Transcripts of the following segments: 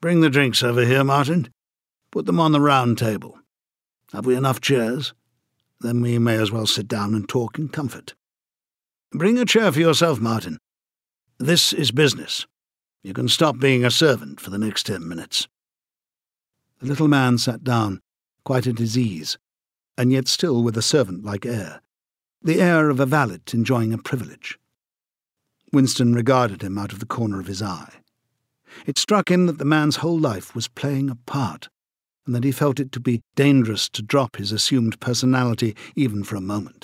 Bring the drinks over here, Martin. Put them on the round table. Have we enough chairs? Then we may as well sit down and talk in comfort. Bring a chair for yourself, Martin. This is business. You can stop being a servant for the next 10 minutes. The little man sat down, quite at his ease, and yet still with a servant-like air, the air of a valet enjoying a privilege. Winston regarded him out of the corner of his eye. It struck him that the man's whole life was playing a part, and that he felt it to be dangerous to drop his assumed personality even for a moment.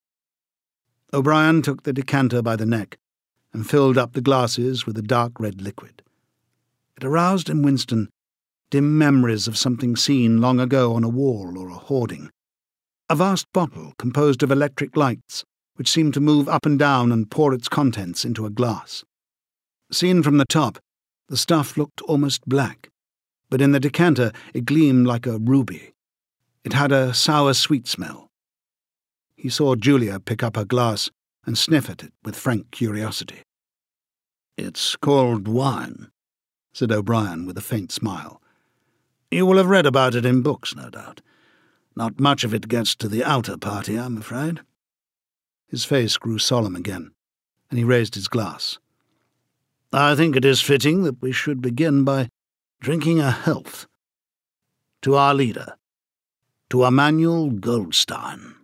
O'Brien took the decanter by the neck and filled up the glasses with a dark red liquid. It aroused in Winston dim memories of something seen long ago on a wall or a hoarding. A vast bottle composed of electric lights, which seemed to move up and down and pour its contents into a glass. Seen from the top, the stuff looked almost black, but in the decanter it gleamed like a ruby. It had a sour-sweet smell. He saw Julia pick up her glass and sniff at it with frank curiosity. "It's called wine," said O'Brien with a faint smile. "You will have read about it in books, no doubt. Not much of it gets to the outer party, I'm afraid." His face grew solemn again, and he raised his glass. "I think it is fitting that we should begin by drinking a health. To our leader, to Emmanuel Goldstein."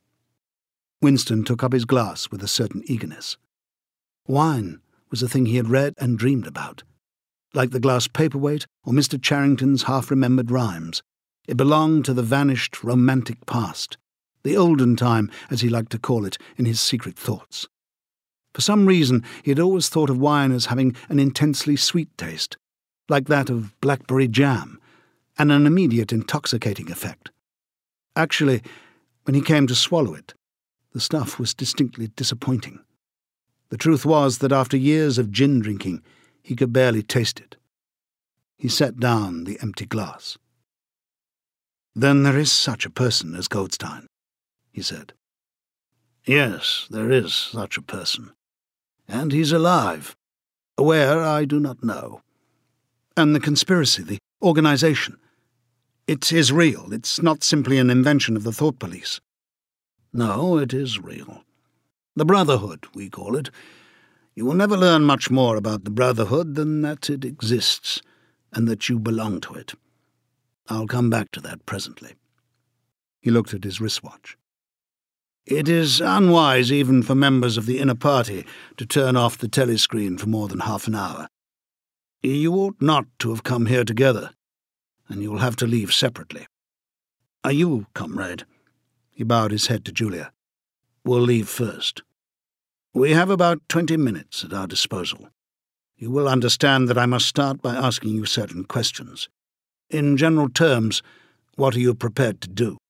Winston took up his glass with a certain eagerness. Wine was a thing he had read and dreamed about. Like the glass paperweight or Mr. Charrington's half-remembered rhymes, it belonged to the vanished romantic past, the olden time, as he liked to call it in his secret thoughts. For some reason he had always thought of wine as having an intensely sweet taste, like that of blackberry jam, and an immediate intoxicating effect. Actually, when he came to swallow it, the stuff was distinctly disappointing. The truth was that after years of gin drinking, he could barely taste it. He set down the empty glass. "Then there is such a person as Goldstein," he said. "Yes, there is such a person. And he's alive. Where, I do not know." "And the conspiracy, the organization. It is real. It's not simply an invention of the thought police." "No, it is real. The Brotherhood, we call it. You will never learn much more about the Brotherhood than that it exists, and that you belong to it. I'll come back to that presently." He looked at his wristwatch. "It is unwise even for members of the inner party to turn off the telescreen for more than half an hour. You ought not to have come here together, and you will have to leave separately. Are you, comrade?" He bowed his head to Julia. "We'll leave first. We have about 20 minutes at our disposal. You will understand that I must start by asking you certain questions. In general terms, what are you prepared to do?"